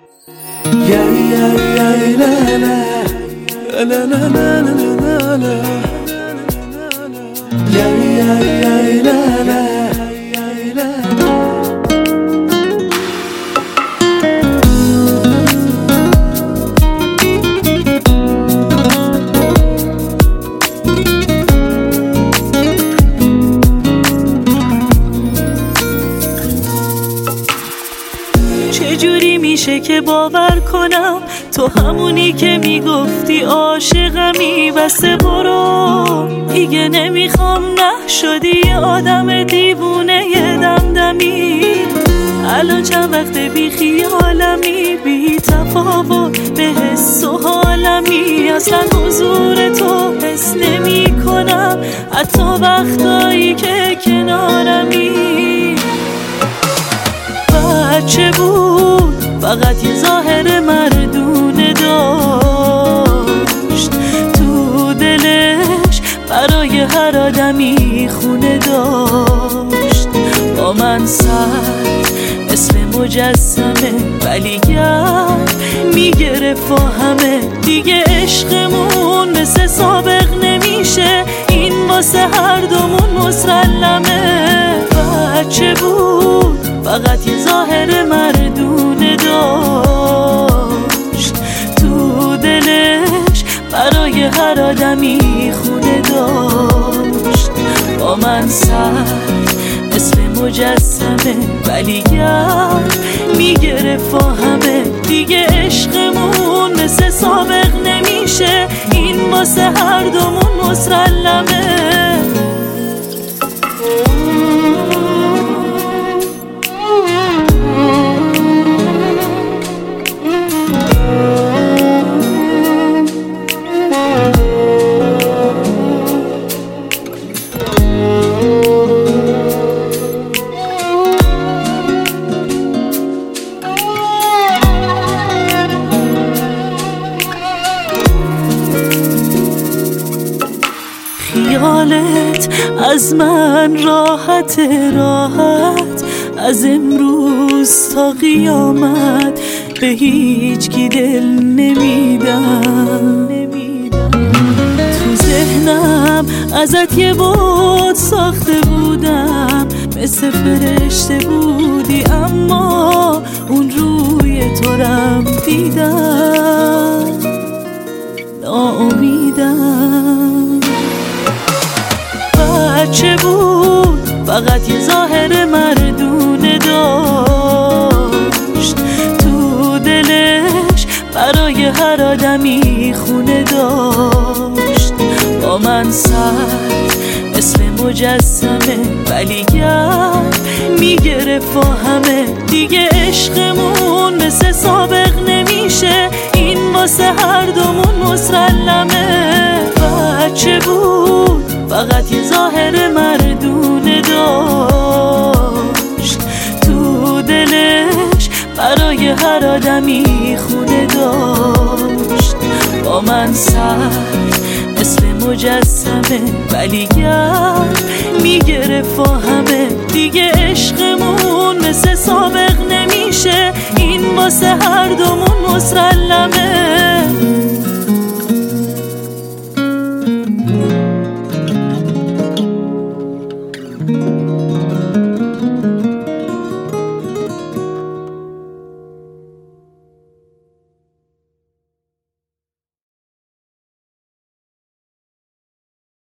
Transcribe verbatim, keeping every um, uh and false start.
چجوری میشه که باور کنم تو همونی که میگفتی عاشقمی؟ بسه برو دیگه نمیخوام، نه شدی یه آدم دیوونه یه دمدمی. الان چند وقت بی خیالمی، بی تفاوت به حس و حالمی. اصلا حضور تو حس نمی کنم حتی وقتایی که کنارمی. بچه بود فقط یه ظاهر مردونه داشت، تو دلش برای هر آدمی خونه داشت. با من سر مثل مجسمه ولی گرد میگرفت با همه. دیگه عشقمون مثل سابق نمیشه، این واسه هر دومون مسلمه. بچه بود فقط یه ظاهر مردونه داشت، تو دلش برای هر آدمی خونه داشت. با من سر مثل مجسمه ولی گرد میگرفت با همه. دیگه عشقمون مثل سابق نمیشه، این واسه هر دومون مسلمه. خیالت از من راحت راحت، از امروز تا قیامت به هیچ کی دل نمیدم. تو ذهنم ازت یه بود ساخته بودم، مثل فرشته بودی اما اون روی تو رم دیدم، ناامیدم. بچه بود فقط یه ظاهر مردونه داشت، تو دلش برای هر آدمی خونه داشت. با من سر مثل مجسمه ولی گرد میگرفت با همه. دیگه عشقمون مثل سابق نمیشه، این واسه هر دومون مسلمه. بچه بود فقط یه ظاهر مردونه داشت، تو دلش برای هر آدمی خونه داشت. با من سر مثل مجسمه ولی گرد میگرفت با همه. دیگه عشقمون مثل سابق نمیشه، این واسه هر دومون مسلمه.